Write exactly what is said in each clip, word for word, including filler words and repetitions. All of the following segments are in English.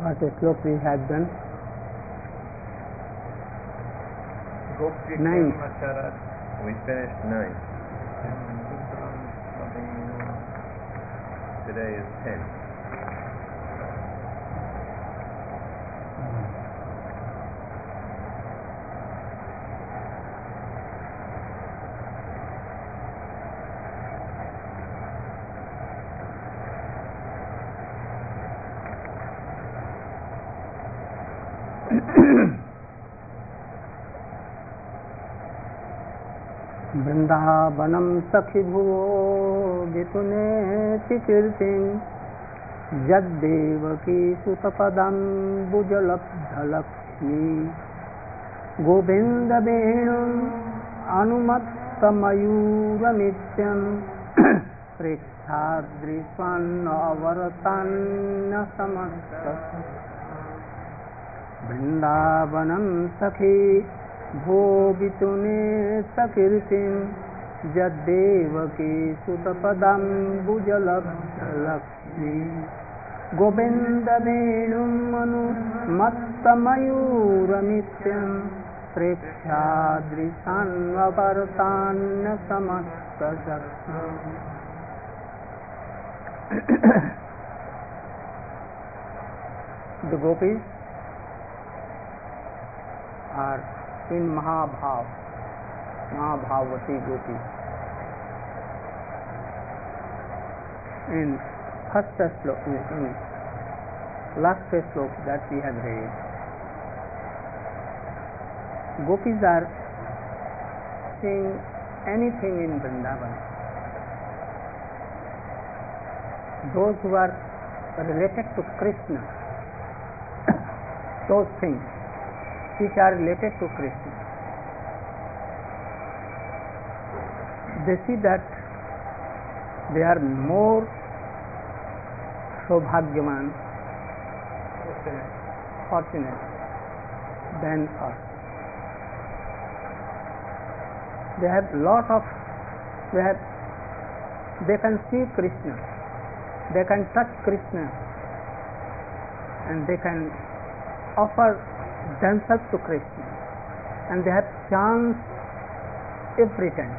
What slok we have done? Nine. We finished nine. Today is ten. वृंदावनम सखी भुवो वितुनेति कीर्तिं यद्देवकी सुतपदाम्बुजलब्धलक्ष्मी गोविंद वेणुम् अनुमत्तमयूरमित्यं प्रेक्षादृशान्नवरतान्नसमस्त वृंदावनम सखी भो वितुने सकीर्तिं यद्देवकी सुतपदाम्बुजलब्धलक्ष्मी Govind वेणुम् अनुमत्तमयूरमित्यं प्रेक्षादृशान्नवरतान्नसमस्तचक्षु The gopis are in Mahabhav, Mahabhavati gopis. In first slok, in last slok that we have read, gopis are seeing anything in Vrindavan. Those who are related to Krishna, those things which are related to Krishna, they see that they are more Saubhagyaman, fortunate than us. They have lot of, they have, they can see Krishna, they can touch Krishna, and they can offer themselves to Krishna, and they have chance every time.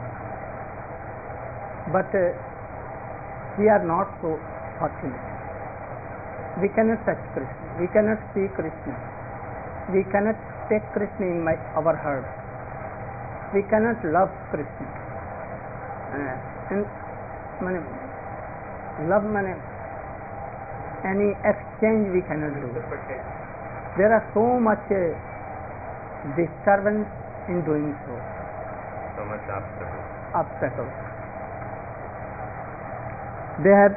But uh, we are not so fortunate. We cannot touch Krishna, we cannot see Krishna, we cannot take Krishna in my, our heart, we cannot love Krishna. Uh, and mane, love mane, any exchange we cannot do. There are so much uh, disturbance in doing so. So much obstacle. Obstacle. They have,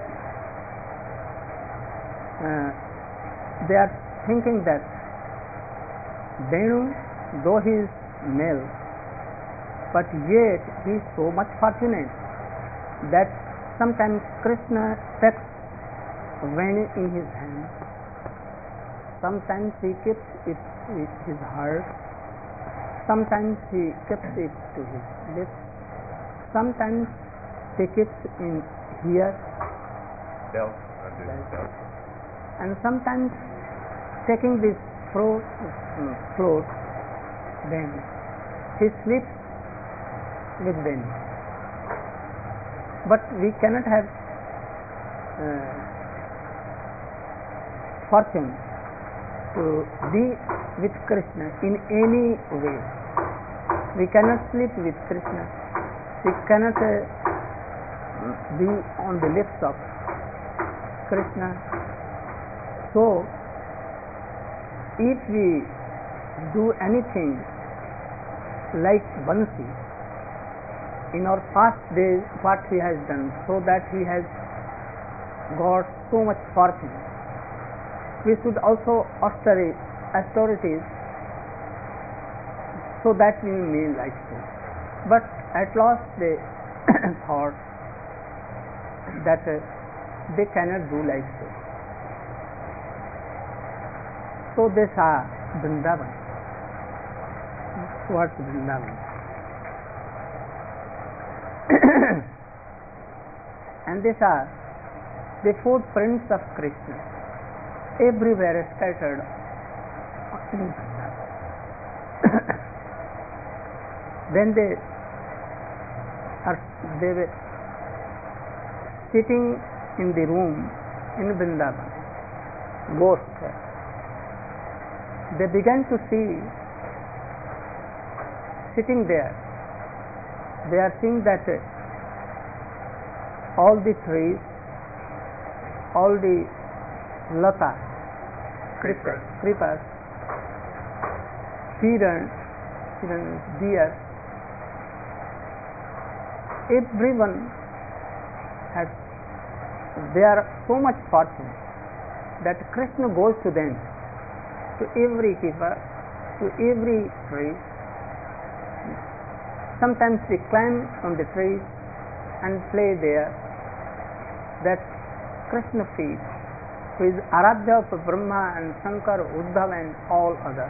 uh, they are thinking that Venu, though he is male, but yet he is so much fortunate that sometimes Krishna takes Venu in his hand. Sometimes he keeps it with his heart, sometimes he keeps it to his lips, sometimes he keeps in here, belt, under his belt, and sometimes taking this float, uh, float, then he sleeps with them. But we cannot have uh, fortune to be with Krishna in any way. We cannot sleep with Krishna, we cannot uh, be on the lips of Krishna. So if we do anything like Bansi, in our past days what he has done, so that he has got so much fortune, we should also austerities, austerities so that we may like so. But at last they thought that uh, they cannot do like so. So they saw Vrindavan. What's Vrindavan? And they saw the footprints of Krishna. everywhere scattered in when they are they were sitting in the room in Vrindavan, ghosts, they began to see, sitting there, they are seeing that all the trees, all the lata, creepers, creepers piran, deer, everyone has, they are so much fortunate that Krishna goes to them, to every keeper, to every tree. Sometimes they climb on the trees and play there. That Krishna feeds, who is Aradhya of Brahma and Shankar, Uddhav and all others.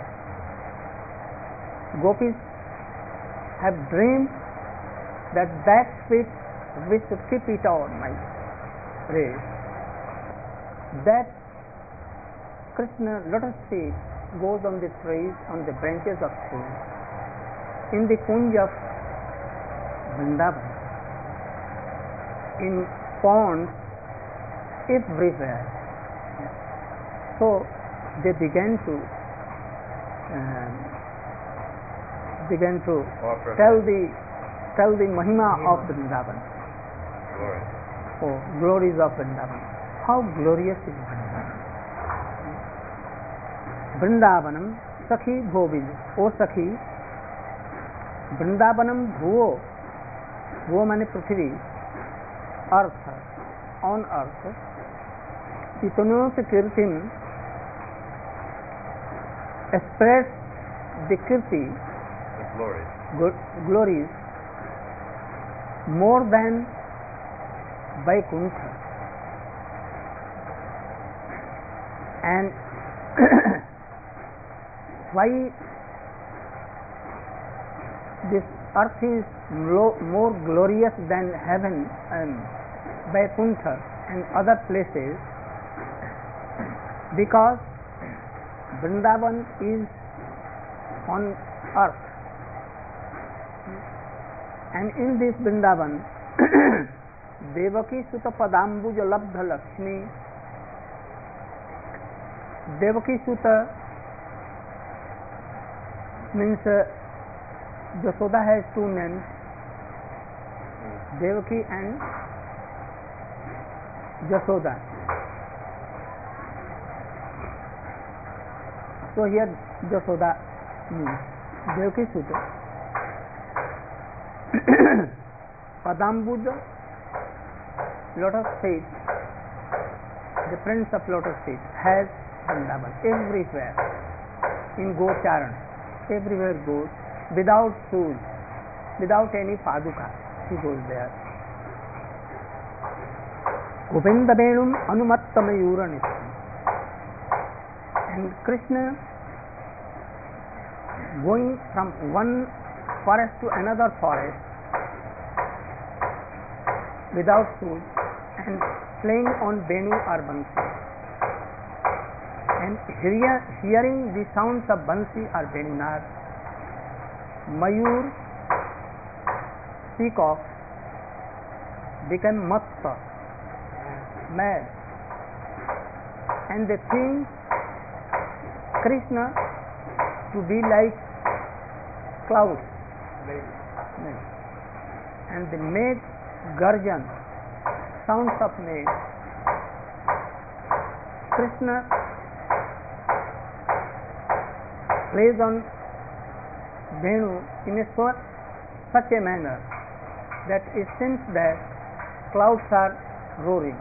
Gopis have dreamed that that feet we should keep it on my race. That Krishna lotus feet goes on the trees, on the branches of trees, in the kunj of Vrindavan, in ponds, everywhere. So they began to uh, began to Offer tell the tell the mahima Mahima. of Vrindavan. Glory. Oh, glories of Vrindavan. How glorious is Vrindavan! Vrindavanam Sakhi Govind. O Sakhi, Vrindavanam Bhuo. Bhuo means Prithvi, earth, on earth. Itanot Kirtim spreads the Kirti, The glory. good glories, more than Vaikuntha. And why this earth is lo- more glorious than heaven and Vaikuntha and other places? Because Vrindavan is on earth, and in this Vrindavan Devaki Sutta Padambuja Labdha Lakshmi. Devaki Sutta means uh, Jasoda has two names, Devaki and Jasoda. So here Jasoda means Devaki Sutta. Padambuja, lotus feet, the prince of lotus feet, has Vrindavan everywhere, in Gocharan, everywhere goes, without shoes, without any paduka, he goes there. Govinda Venum Anumattamayuranisham. And Krishna going from one forest to another forest without shoes and playing on Venu or Bansi, and hear, hearing the sounds of Bansi or Venunar, Mayur, peacock, become matta, mad, and they think Krishna to be like clouds, and they make garjan, sounds of make. Krishna plays on Venu in a so, such a manner that it seems that clouds are roaring.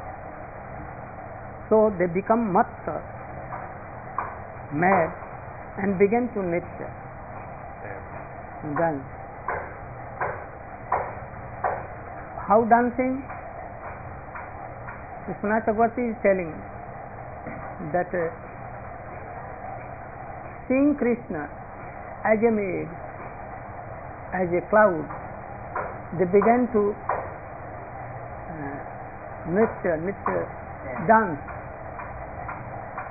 So they become matta, mad, and begin to nitya, dance. How dancing? Vishwanath Chakravarti is telling that uh, seeing Krishna as a maid, as a cloud, they began to uh, nitya, nitya, dance.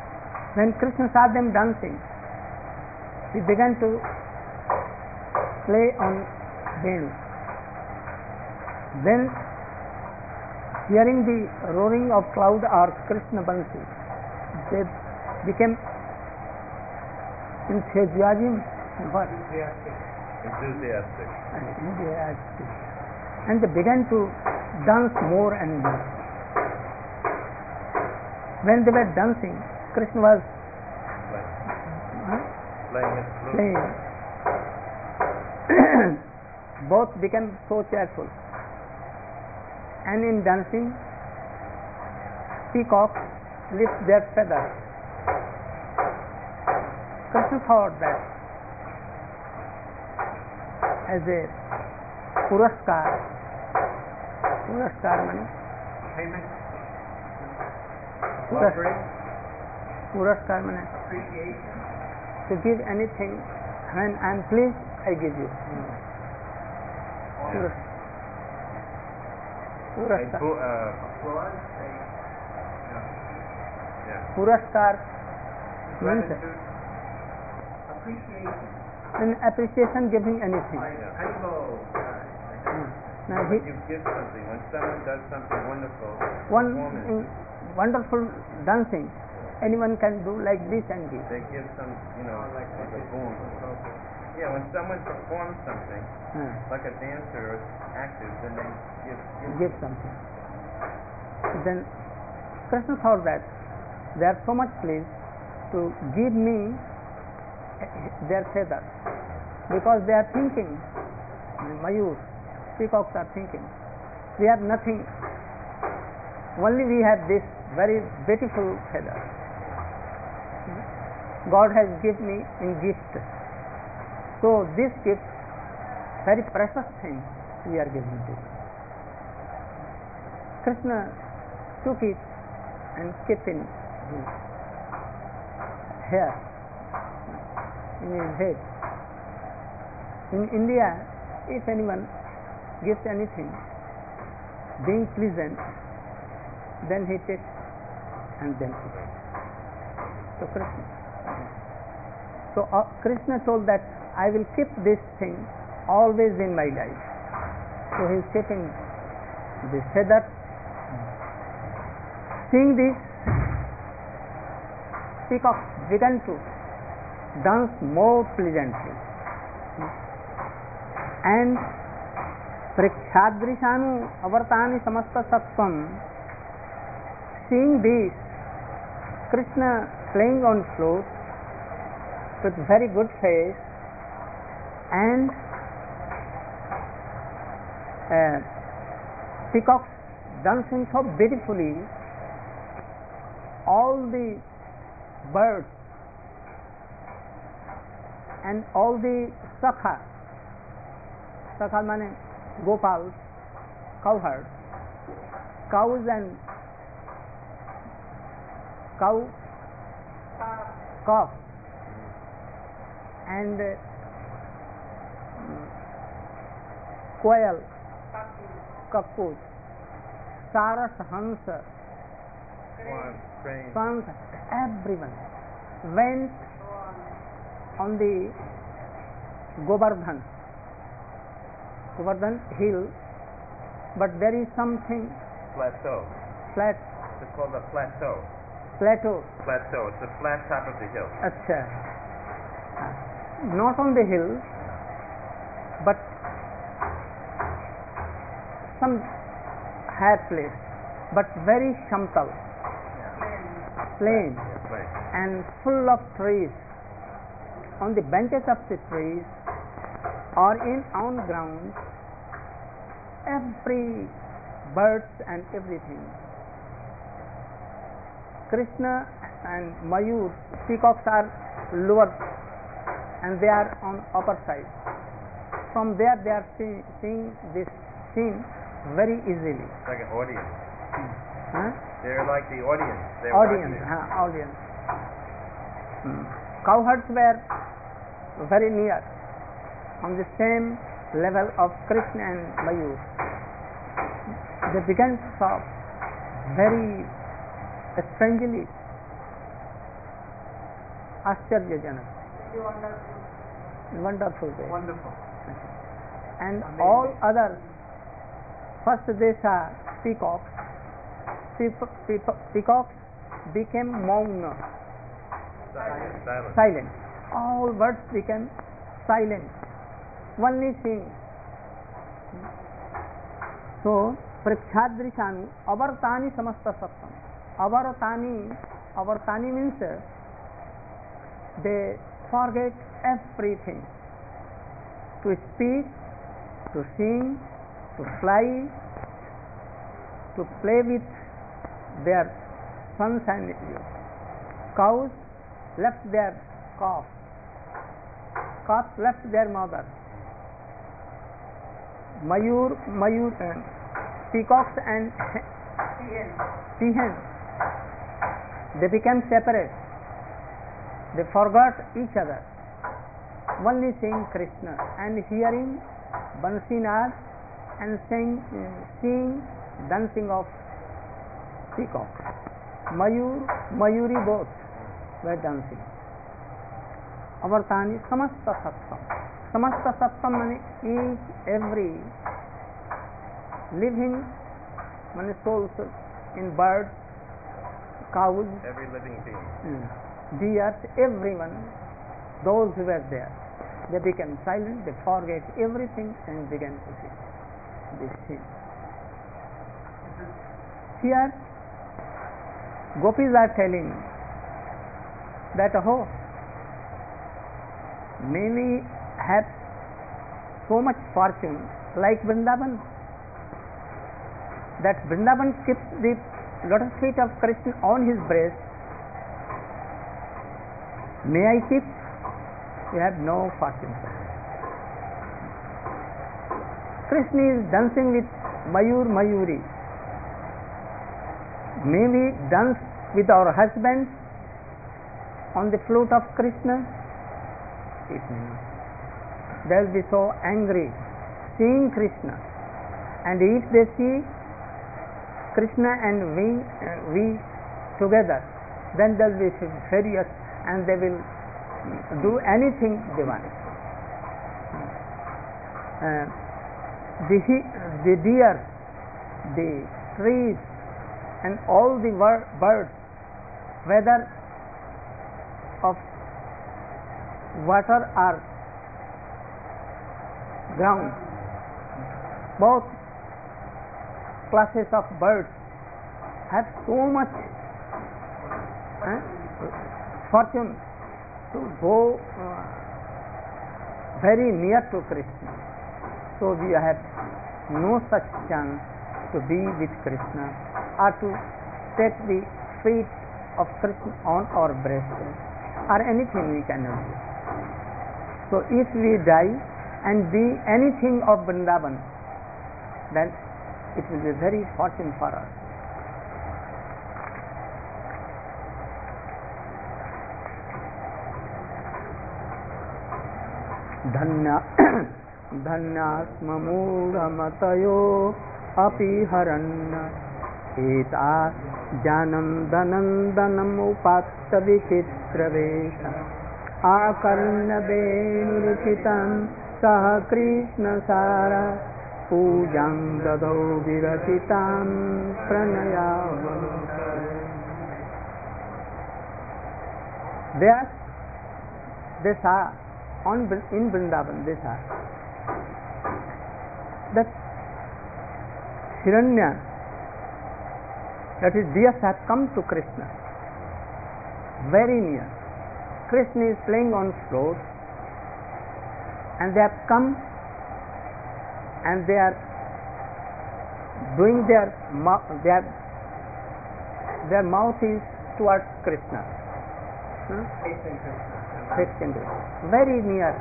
When Krishna saw them dancing, he began to play on Venu. Then, hearing the roaring of cloud or Krishna Bansi, they became enthusiasm and what? Enthusiastic. And enthusiastic. And they began to dance more and more. When they were dancing, Krishna was huh? Playing his flute. playing. Both became so cheerful. And in dancing, peacocks lift their feathers. Krishna thought that as a puraskar, puraskar means Payment. Puras- Offering. puraskar means Appreciation. to give anything. When I am pleased, I give you. Puras- And Puraskar. pu- uh, applause. Yeah. Puraskar means Gratitude. Appreciation. an appreciation giving anything. Like Yeah. Haribo. Now When he, you give something, when someone does something wonderful, one performance, in wonderful dancing, anyone can do like this and give. they give some, you know, Like like a this. boom. Yeah, when someone performs something, Uh, like a dancer or actor, then they give. give give something. Then Krishna thought that they are so much pleased to give me their feathers because they are thinking, Mayur, peacocks are thinking, we have nothing, only we have this very beautiful feather. God has given me in gift. So this gift, very precious thing, we are giving to you. Krishna took it and kept in his hair, in his head. In India, if anyone gives anything, being pleasant, then he takes and then puts it. So Krishna. So uh, Krishna told that I will keep this thing always in my life. So he is keeping the feather. Seeing this, peacock began to dance more pleasantly. And Prikshadrishanu avartani samasta sattvam. Seeing this, Krishna playing on flute with very good face and uh, peacocks dancing so beautifully, all the birds and all the sakha, sakha means gopals, cowherds, cows and cow, calf, and uh, quail, cuckoos, saras, hansa, Swan, crane. swans, everyone went on the Govardhan, Govardhan hill, but there is something Plateau. flat It's called a plateau. plateau. Plateau. It's the flat top of the hill. Acha. Not on the hill, but some high place, but very shamtal, plain, Yeah, plain. and full of trees. On the benches of the trees or in on ground, every birds and everything. Krishna and Mayur, peacocks are lower and they are on upper side. From there they are see, seeing this scene very easily. It's like an audience. Huh? They're like the audience. They're Audience, watching. huh, audience. Hmm. Cowherds were very near, on the same level of Krishna and Mayur. They began to talk very strangely. आश्चर्यजनक, wonderful way. Wonderful. And Amazing. all others, first they saw peacocks. Peac- peac- Peacocks became mauna, Silent. Silent. silent. All birds became silent. Only sing. So, prakshadrishanu avartani samasta sattam. Avartani, avartani means uh, they forget everything. To speak, to sing, to fly, to play with their sons and cows left their calf. Calf left their mother. Mayur, mayur, uh, peacocks and peahens, they became separate. They forgot each other. Only seeing Krishna and hearing Bansi Nag and seeing, uh, seeing dancing of peacock. Mayur, Mayuri both were dancing. Avartani samasta sattam. Samasta sattam means each, every living means souls in birds, cows, Every living being. mm, deer, everyone, those who were there, they became silent, they forget everything and began to sing. They sing. Here, gopis are telling that, oh, may we have so much fortune like Vrindavan, that Vrindavan keeps the lotus feet of Krishna on his breast. May I keep? You have no fortune. Krishna is dancing with Mayur Mayuri. May we dance with our husbands on the flute of Krishna? It may not. They will be so angry seeing Krishna. And if they see Krishna and we, uh, we together, then they will be furious and they will do anything they want. Uh, the, the deer, the trees, and all the birds, whether of water or ground, both classes of birds have so much eh, fortune to go uh, very near to Krishna. So we have no such chance to be with Krishna or to take the feet of Krishna on our breast or anything we cannot do. So if we die and be anything of Vrindavan, then it will be very fortunate for us. Dhanya dhanyasma mudamatayo api haranna eta janandanandanam upatta vichitra vesha akarna venuruchitam saha krishna sara pujam dadau virachitam pranayam. There they saw on in Vrindavan, they saw that Hiranya, that is deers, have come to Krishna very near. Krishna is playing on flute and they have come and they are doing their mouth, their, their mouth is towards Krishna. Hmm? Facing Krishna. Very near.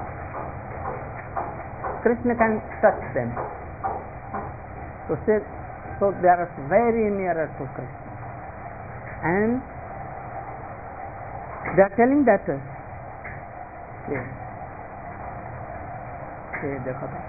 Krishna can touch them. So, say, so they are very nearer to Krishna. And they are telling that ये ये देखो तो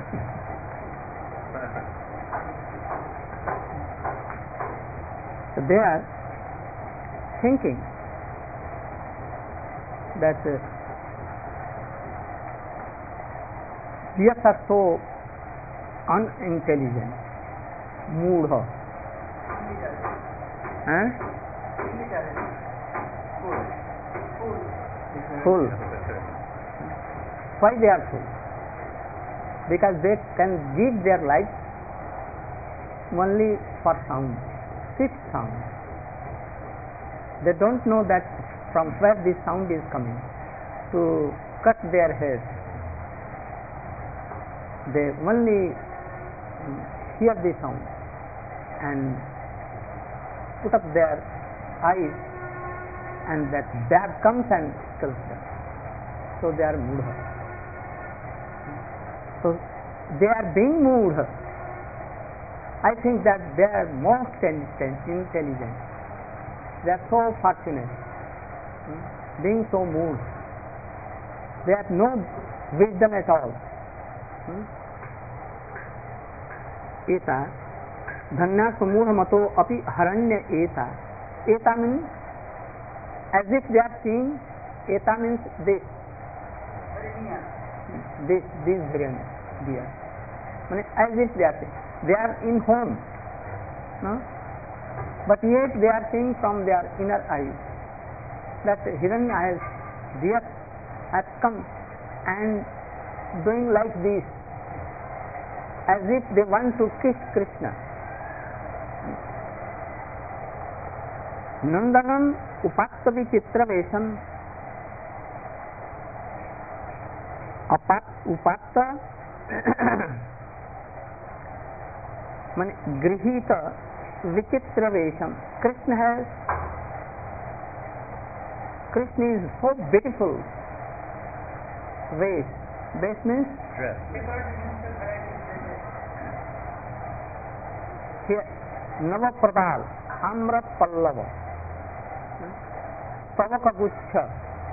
So they are thinking that uh, we are so unintelligent, moodha. Huh? Full. Why they are full? Because they can give their life only for sound, six sound. They don't know that from where this sound is coming to cut their heads. They only hear the sound and put up their eyes, and that dab comes and kills them. So they are moodha. So they are being moodha. I think that they are most intelligent. They are so fortunate, hmm, being so moved. They have no wisdom at all. Hmm? Eta dhanya samudha mato api haranya eta. Eta means as if they are seeing. Eta means this. This, this brilliant dear. As if they are seeing. They are in home, no? But yet they are seeing from their inner eyes that Hiranya has, dear, has come and doing like this, as if they want to kiss Krishna. Nandanam upakta vichitra vesham. Upakta means grihita vichitra vesham. Krishna has, Krishna is so beautiful. Vesh. Vesh means dress. Here, Navapradal, Amra Pallava, Savaka Gucha.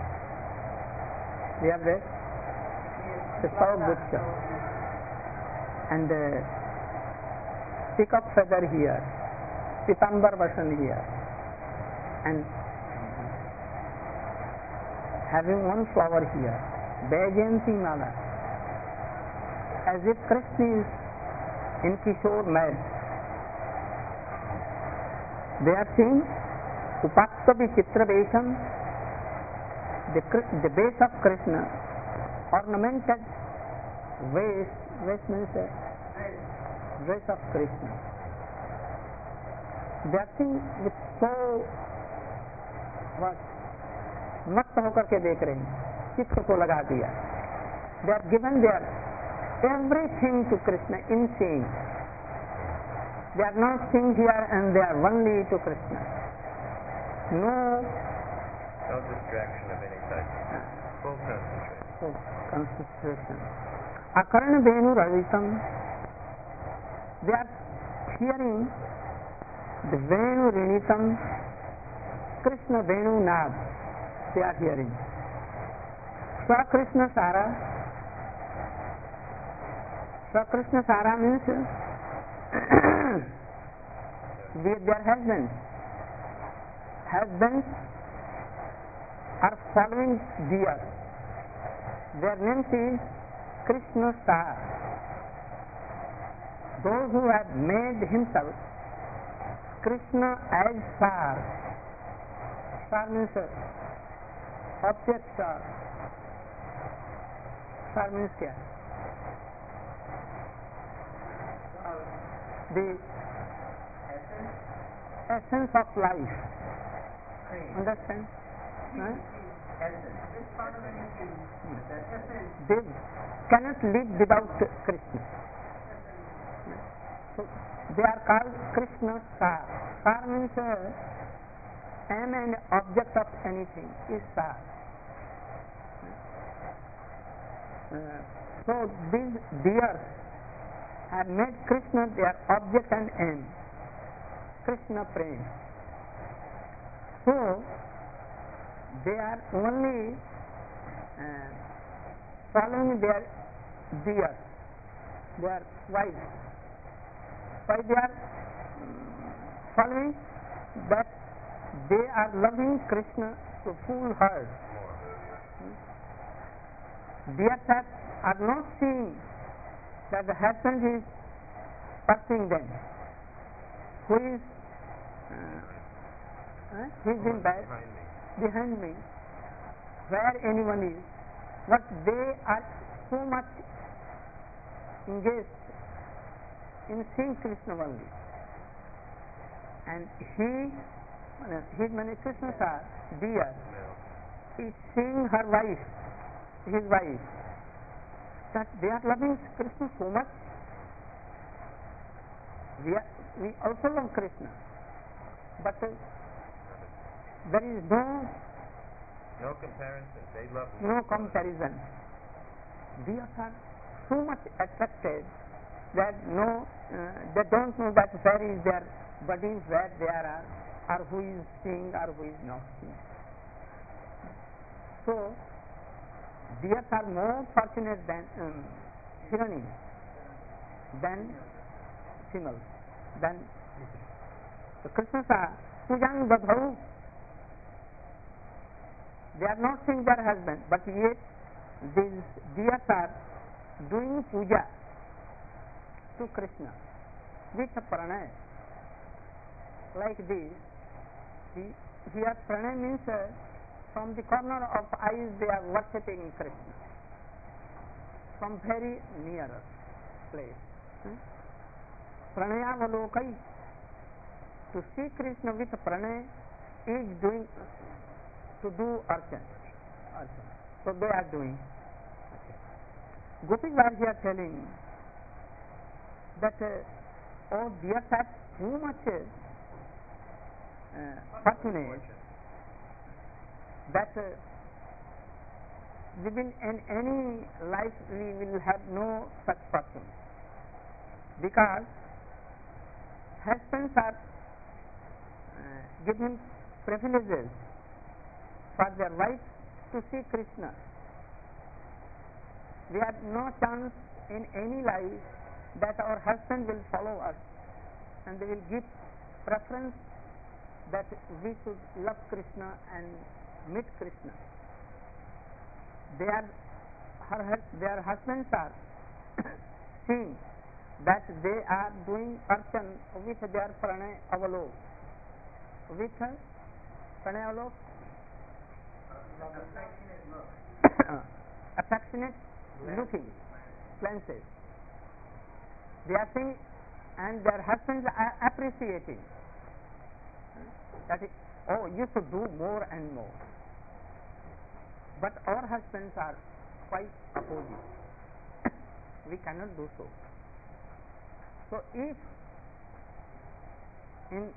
We have this, the Savaka Gucha, and the peacock feather here, Pitambar Vashan here, and having one flower here, Vajayanti Mala, as if Krishna is in Kishore mad. They are saying Upakta Vichitra Vesham, the, the base of Krishna, ornamented vase, vase means a dress of Krishna. They are saying with so what? मस्त होकर के देख रहे हैं, चित्त को लगा दिया. They are given their everything to Krishna in seeing. They are not seeing here and they are only to Krishna. No, no distraction of any type. Full concentration. Full concentration. Akarna Venu Ravitam. They are hearing the Venu Rinitam, Krishna Venu Nad. They are hearing. Swa Krishna Sara. Swa Krishna Sara means with their husbands. Husbands are following deer. Their name is Krishna Sar. Those who have made himself Krishna as Sar. Sar means object Sar. Sar means क्या? The essence of life. Understand? Huh? They cannot live without Krishna. So they are called Krishna Sar. Sar means uh, aim and object of anything is Sar. Uh, so these deers have made Krishna their object and aim. Krishna praying. So they are only uh, following their deer. their wives. Why they are mm, following? That they are loving Krishna to full heart. Dear cats are not seeing that the husband is pursuing them. Who is uh, uh, he is in bed Behind me. behind me, where anyone is, but they are so much engaged in seeing Krishna only. And he, uh, his many Krishnas are dear. Male. He is seeing her wife, his wife, that they are loving Krishna so much. We, are, we also love Krishna, but uh, there is no No comparison. They love me. no comparison. They are so much attracted that no, uh, they don't know that where is their bodies, where they are, or who is seeing or who is not seeing. So, deers are more fortunate than um, Hirani, than females, than the Krishnas are Pujang Dadhau. They are not seeing their husband, but yet these deers are doing puja to Krishna with a pranay. Like this, he, here pranay means uh, from the corner of eyes they are worshipping Krishna from very near place. Hmm? Pranayavalokai, to see Krishna with pranay is doing to do archan. archan. So they are doing. Gopis are here telling that uh, oh dear that too much uh, fortunate that uh, we will in any life we will have no such person, because husbands are uh, given privileges for their wives to see Krishna. We have no chance in any life that our husband will follow us and they will give preference that we should love Krishna and meet Krishna. They are, her, their husbands are seeing that they are doing archan with their pranay avalok. With pranay avalok? Affectionate looking glances. They are seeing, and their husbands are appreciating that it, oh, you should do more and more. But our husbands are quite opposite. We cannot do so. So if in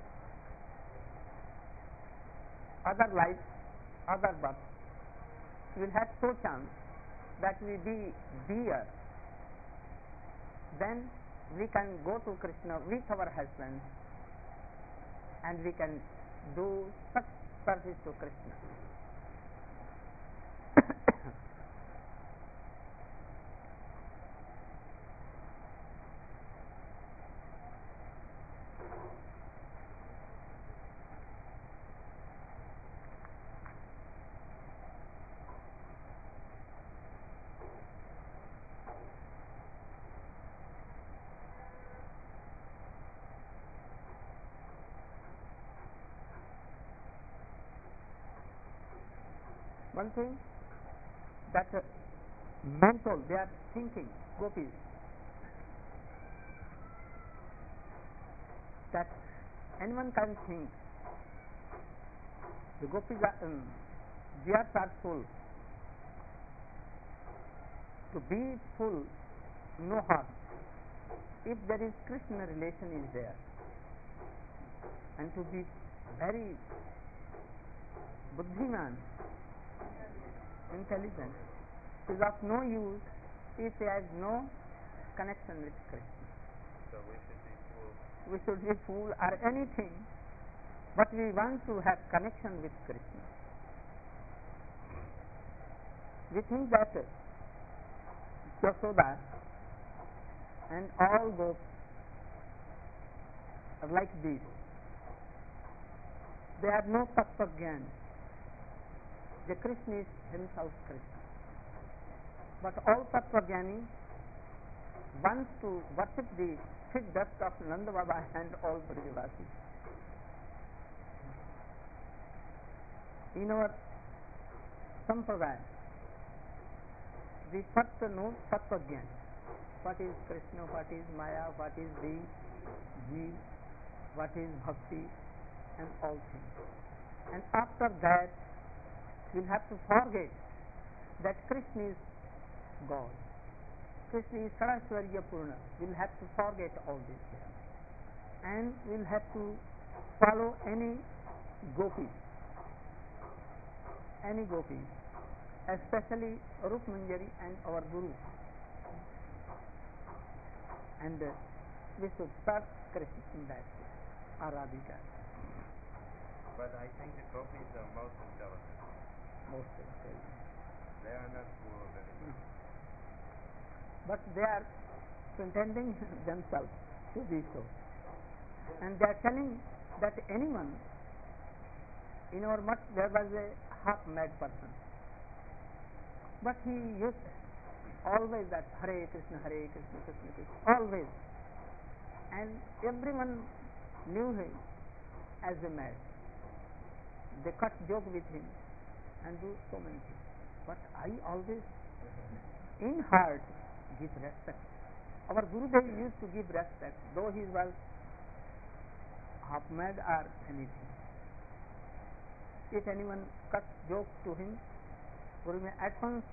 other life, other birth, we will have so chance that we be dear, then we can go to Krishna with our husbands and we can do such service to Krishna. One thing that uh, mental, they are thinking, gopis, that anyone can think. The gopis are, um, theirs are full. To be full, no harm. If there is Krishna relation is there, and to be very buddhiman, intelligent, is of no use if he has no connection with Krishna. So we should be fools. We should be fool or anything, but we want to have connection with Krishna. We think that Yashoda and all gops are like these. They have no tattva gyan. The Krishna is himself Krishna. But all tattva gyani wants to worship the fit dust of Nanda Baba and all Brajavasis. In our sampradaya, we first know tattva gyan. What is Krishna, what is Maya, what is the Jeev, what is Bhakti, and all things. And after that, we'll have to forget that Krishna is God. Krishna is Saraswarya Purna. We'll have to forget all this. And we'll have to follow any gopi, any gopi, especially Rup Manjari and our Guru. And uh, we should serve Krishna in that way, Aradhika. But I think the gopis are most intelligent. Most intelligent. They are not full of anything. But they are pretending themselves to be so. And they are telling that anyone, in our much there was a half mad person. But he used always that Hare Krishna, Hare Krishna, Krishna Krishna, always. And everyone knew him as a mad. They cut joke with him and do so many things. But I always, in heart, give respect. Our Gurudev used to give respect, though he was half mad or anything. If anyone cuts joke to him, Guru may at once,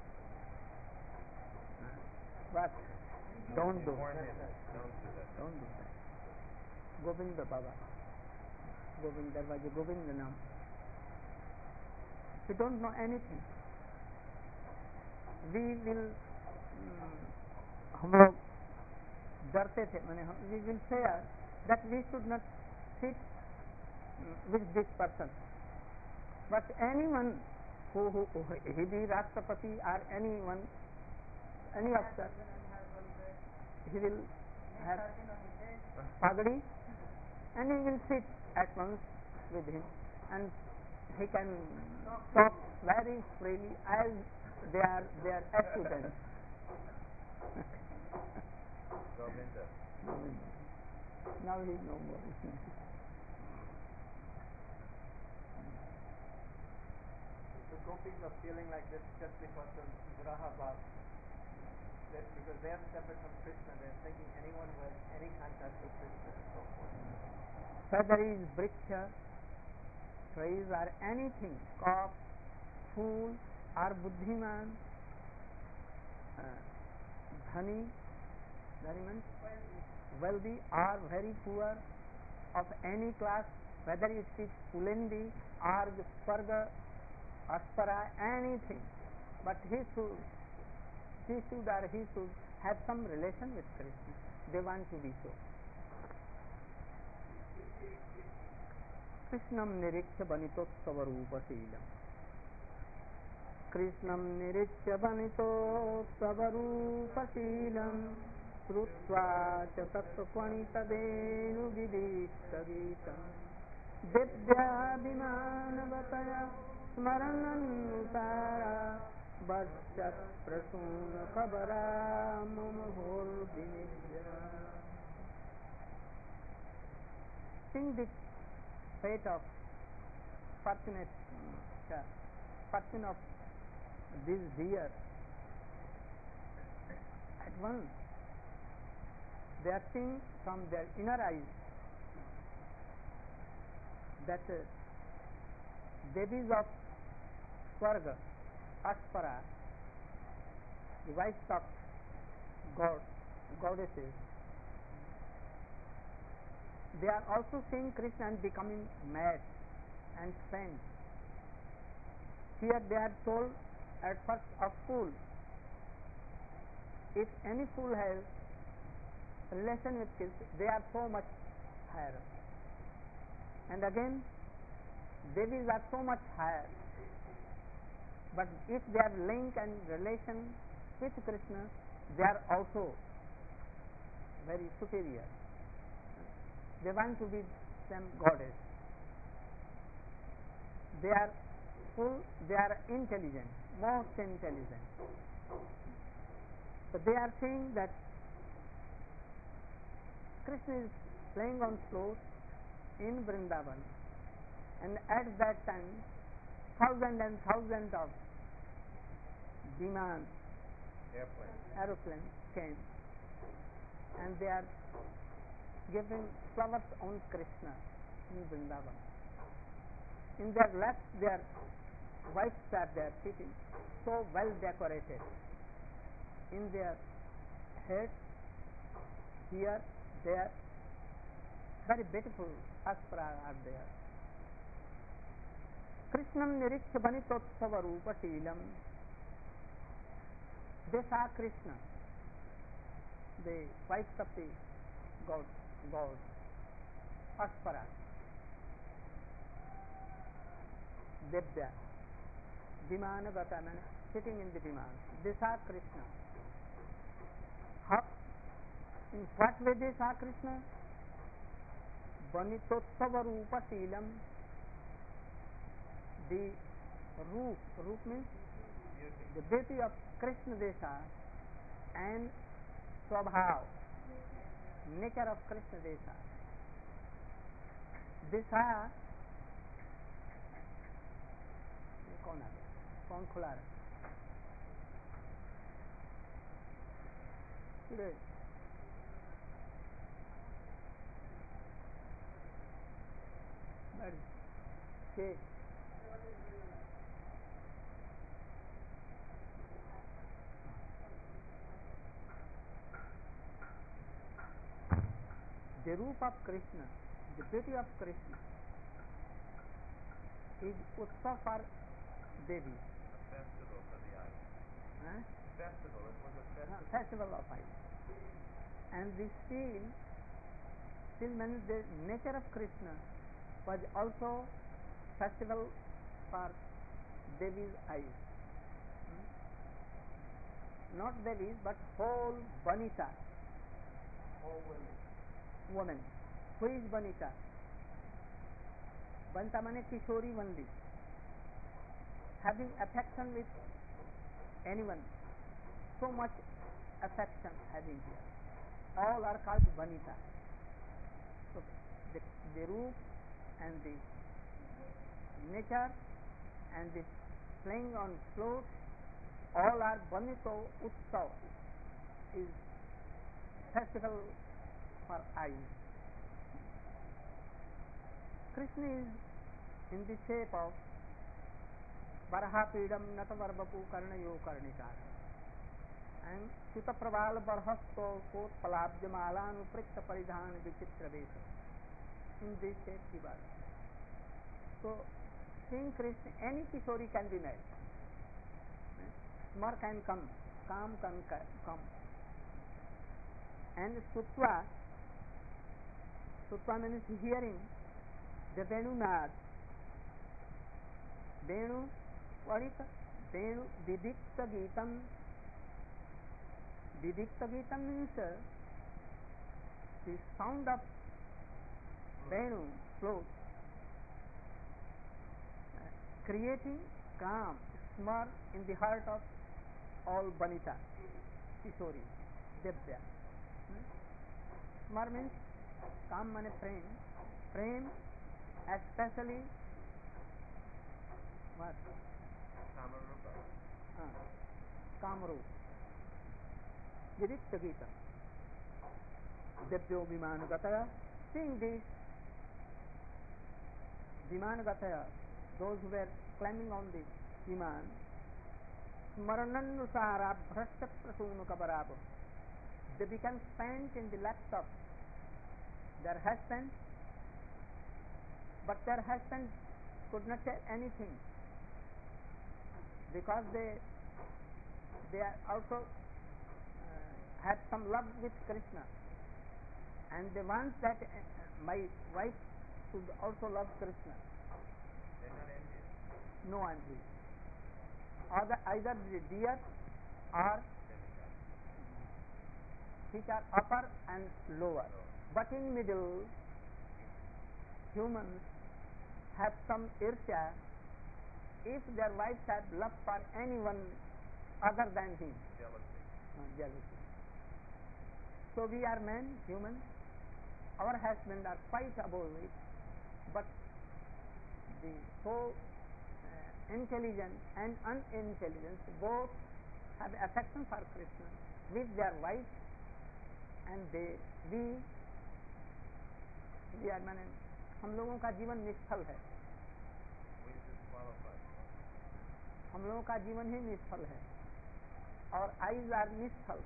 but don't do. Warn him. Don't do that. Don't do that. Govinda Baba. Govinda Baba, Govinda Nam. We don't know anything. We will, हम लोग डरते थे, मैंने we will say that we should not sit with this person. But anyone who, who, who he be Rashtrapati or anyone, any officer, he will have pagadi and he will sit at once with him and he can talk very freely as they are their students. Govinda. Now he is no more. The gopis are feeling like this just because of Viraha Bhav. That because they are separate from Krishna, they are thinking anyone who has any contact with Krishna and so forth. Whether it is vriksha, trees or anything, cock, fool or buddhiman, uh, dhani, dhani means wealthy or very poor, of any class, whether it is Pulendi or Sparga, Aspara, anything, but he should, he should or he should have some relation with Krishna. They want to be so. Krishnam nirikya banitotsava rupaशीlam. Krishnam nirikya banitotsava rupaशीlam. Srutva cha tattvapanitadenu vidishtagitam. Divyabhimanavataya smarananutara. Bharshat prasuna kabara mamahor vinidya. Sing this fate of fortunate uh, fortune of this deer. At once they are seeing from their inner eyes that uh, devis of Swarga, Aspara, the wives of God, goddesses, they are also seeing Krishna and becoming mad and faint. Here they are told at first of fool. If any fool has relation with Krishna, they are so much higher. And again, devis are so much higher. But if they are link and relation with Krishna, they are also very superior. They want to be some goddess. They are full, they are intelligent, most intelligent. So they are saying that Krishna is playing on flute in Vrindavan, and at that time thousands and thousands of Viman Airplane. aeroplanes came, and they are giving flowers on Krishna in Vrindavan. In their laps their wives are there sitting, so well decorated. In their heads, here, there, very beautiful aspara are there. Krishnam nirikshya vanitotsava rupa sheelam. They saw Krishna, the wives of the god, god, aspara, Debya, Vimana Gataman, sitting in the Vimana. They saw Krishna. How, in what way they saw Krishna? Vanitotsava rupa sheelam. The roop, roop means the beauty of Krishna they saw, and Swabhav, nature of Krishna they saw. They saw कौन आ गया कौन खुला रहा छः The roop of Krishna, the beauty of Krishna is Utsav for Devi. A festival for the eyes. Huh? Festival, it was a festival. Uh, festival of eyes. And this seal, still means the nature of Krishna was also festival for Devi's eyes. Hmm? Not Devi's, but whole Vanita. All women. Woman. Who is Vanita? Vanita means Kishori only. Having affection with anyone, so much affection having here. All are called Vanita. So the, the roop and the nature and the playing on flute, all are Vanito Utsav, is festival for eyes. Krishna is in the shape of Varahapidam Natavarvapu Karnayo Karnikara and Sutapraval Barhasto Kot Palabjamalan Prikta Paridhan Vichitra Vesa. In this shape he was. So, seeing Krishna, any Kishori can be made. Smar can come, Kam can come. And Sutva, Sutva means hearing the Venu Nad. Venu, what is it? Venu, Vidikta Geetam. Vidikta Geetam means uh, the sound of Venu, flute, uh, creating calm, smar in the heart of all Vanita, Kishori, Debya. Hmm? Smar means calm means prem. Prem, especially what? Kamarupa. Uh, Kamaru. Vidikta Gita. Debyo Vimangataya. Seeing this, Vimangataya, those who were climbing on the Viman, Smarananusara Bhrashta Prasunu Kabarabo, they became spent in the laps of their husbands, but their husbands could not say anything because they they are also uh, had some love with Krishna, and they want that uh, my wife should also love Krishna. They're not envious. No envy. Or the, either the deer or Demigod. which are upper and lower. But in middle, humans have some irsya if their wives have love for anyone other than him. Jealousy. Uh, jealousy. So we are men, humans. Our husbands are quite above it, but the so uh, intelligent and unintelligent both have affection for Krishna with their wives, and they we we are माने हम लोगों का जीवन निष्फल है. We disqualified. हम लोगों का जीवन ही निष्फल है और आइज आर निष्फल,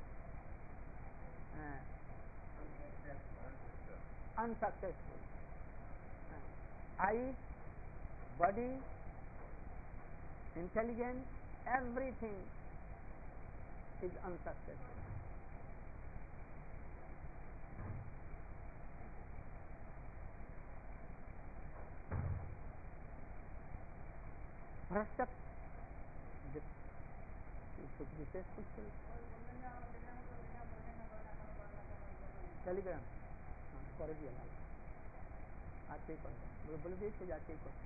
unsuccessful. Eyes, body, intelligence, everything is unsuccessful. Prashap, this should be successful. Telegram, করে দিয়ে না আজকেই করবে, বলে দিয়েছে যে আজকেই করবে.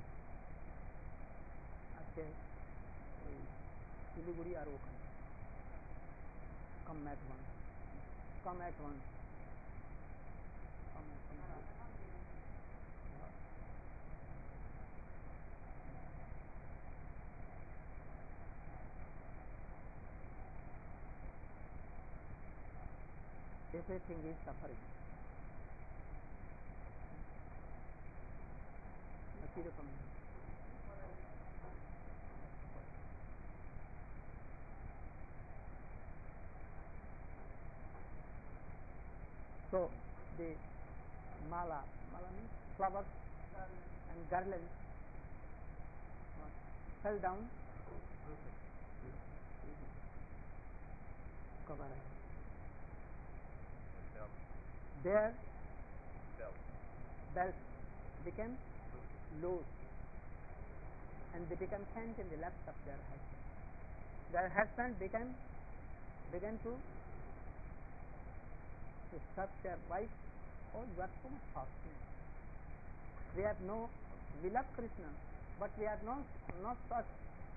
আজকে ওই শিলিগুড়ি আর ওখানে come at once, come at once, come at once. Everything is suffering. কিরকম so the mala mala means flowers and garlands uh, fell down cover their belts became loose and they became faint in the laps of their husband. Their husband became began to to serve their wife. Oh, you are so much fortunate. We have no, we love Krishna, but we are not not such.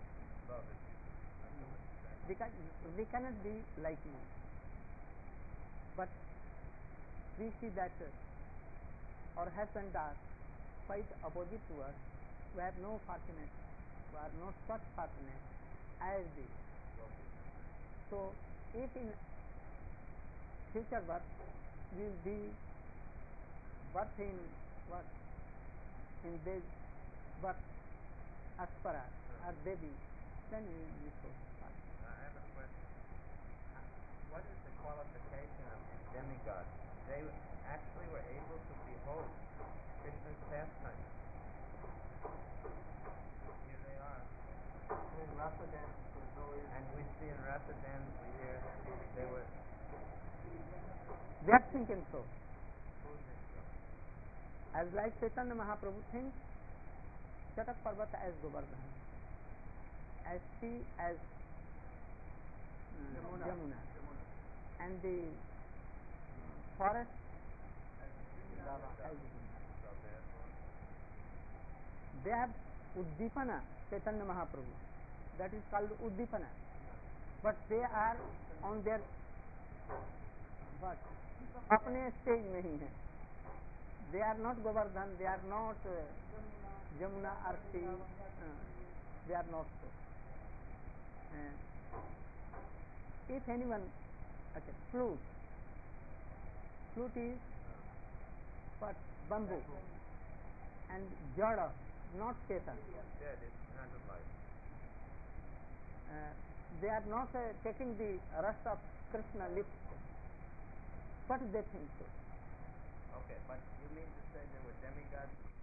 We can we cannot be like you. But we see that uh, our husbands are quite opposite to us. We have no fortunate, we are not such fortunate as they. So, if in future birth we will be birth in what in this birth aspara or baby, then we will be so fortunate. I have a question. What is the qualification of these demigods? They actually were able to behold Krishna's pastime. Here they are. In Rasa dance, there's always And we see in Rasa dance, we hear they were. They are thinking so. Who thinks so? As like Chaitanya Mahaprabhu thinks Chatak Parvat as Govardhan, as sea as uh, Yamuna. Jamuna, Yamuna. and the forest Vrindavan. as Vrindavan. So therefore, They have Uddipana, Chaitanya Mahaprabhu. That is called Uddipana. But they are on their but अपने stage में ही हैं. They are not Govardhan, they are not uh, Jamuna or sea. Uh, they are not so. Uh, if anyone, okay, flute. Flute is what? Bamboo. And Jada, not Chetan. dead, it's not alive. Uh, they are not uh, taking the rust of Krishna lips, but they think so. Okay, but you mean to say there were demigods